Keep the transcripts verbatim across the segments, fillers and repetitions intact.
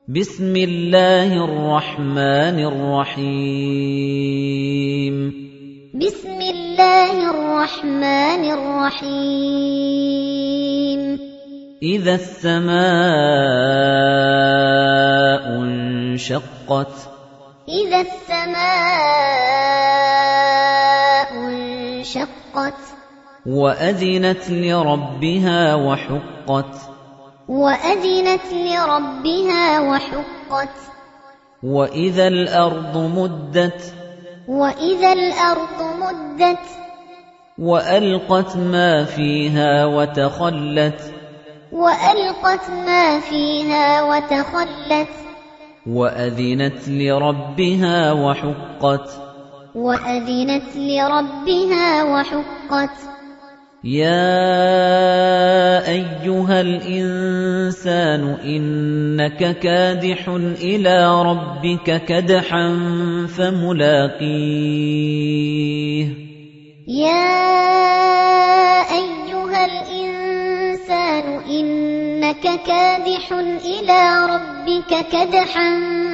بسم الله الرحمن الرحيم بسم الله الرحمن الرحيم إذا السماء انشقت إذا السماء انشقت وأذنت لربها وحقت وأذنت لربها وحقت وإذا الأرض مدت وإذا الأرض مدت وألقت ما فيها وتخلت وألقت ما فيها وتخلت وأذنت لربها وحقت وأذنت لربها وحقت يا أيها الإنسان إنك كادح إلى ربك كدحا فملاقيه يا أيها الإنسان إنك كادح إلى ربك كدحا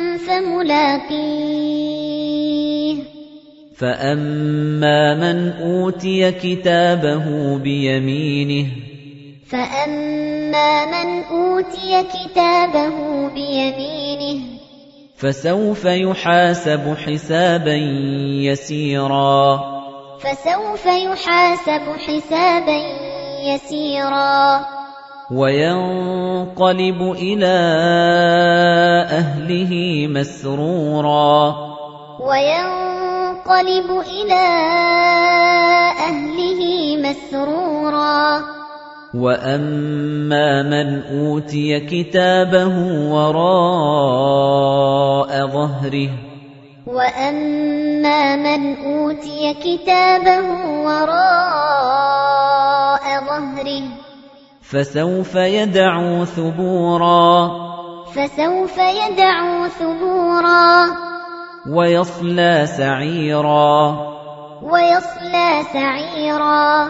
فملاقيه فأما من أوتي كتابه بيمينه فأما من أوتي كتابه بيمينه فسوف يحاسب حسابا يسيرا فسوف يحاسب حسابا يسيرا وينقلب إلى أهله مسرورا وينقلب إلى أهله مسرورا وأما من أوتي كتابه وراء ظهره وأما من أوتي كتابه وراء ظهره فسوف يدعو ثبورا فسوف يدعو ثبورا ويصلى سعيرا ويصلى سعيرا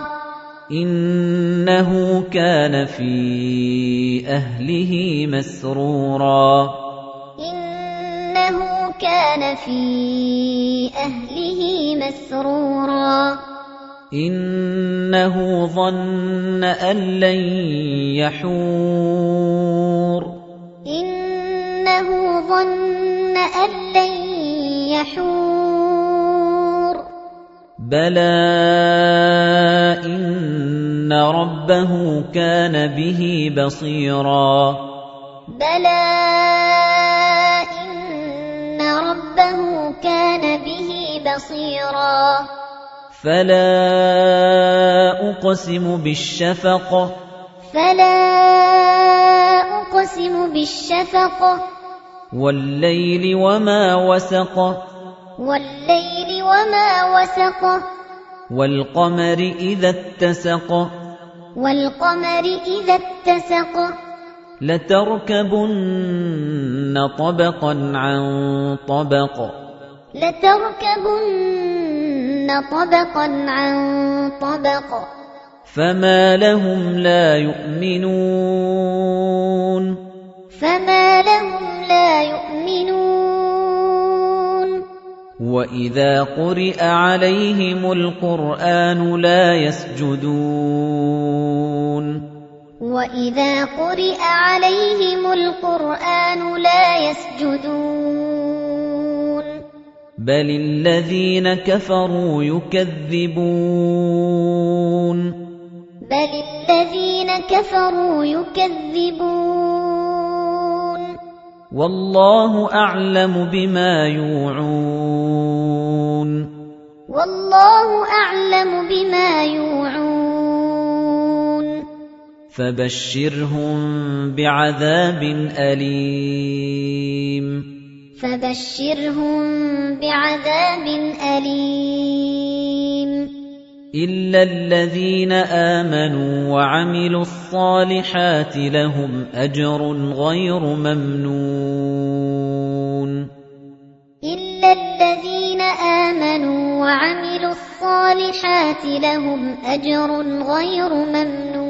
إنه كان في أهله مسرورا إنه كان في أهله مسرورا إنه ظن أن لن يحور إنه ظن أن لن يحور بلى إن ربه كان به بصيرا بلى إن ربه كان به بصيرا فلا أقسم بالشفق فلا أقسم بالشفق والليل وما وسق والليل وما وسق والقمر إذا اتسق والقمر إذا اتسق لتركبن طبقا عن طبق لتركبن طبقا عن طبق فما لهم لا يؤمنون فما لهم لا يؤمنون وإذا قرئ عليهم القرآن لا يسجدون وإذا قرئ عليهم القرآن لا يسجدون بل الذين كفروا يكذبون بل الذين كفروا يكذبون والله أعلم بما يوعون والله أعلم بما يوعون فبشرهم بعذاب أليم فبشرهم بعذاب أليم إلا الذين آمنوا وعملوا الصالحات لهم أجر غير ممنون إلا الذين آمنوا وعملوا الصالحات لهم أجر غير ممنون